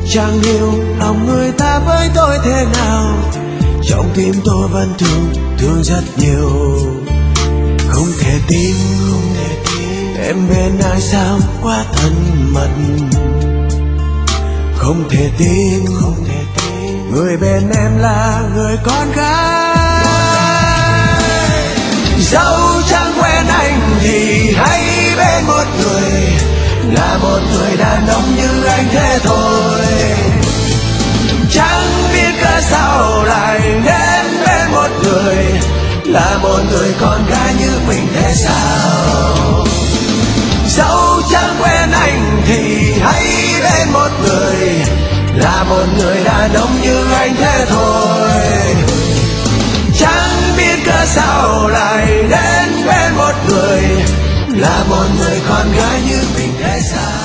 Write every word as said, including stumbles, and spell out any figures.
Chẳng hiểu lòng người ta với tôi thế nào, trong tim tôi vẫn thương, thương rất nhiều. Không thể tin, không thể tin em bên ai sao quá thân mật. Không thể tin, không thể tin người bên em là người con gái. Dẫu chẳng quen anh thì hãy bên một người, là một người đàn ông như anh thế thôi. Chẳng biết cớ sao lại đến bên một người, là một người con gái như mình thế sao. Dẫu chẳng quen anh thì hãy bên một người, là một người đàn ông như anh thế thôi. Chẳng biết cớ sao lại đến bên một người, là một người con gái như mình thế sao.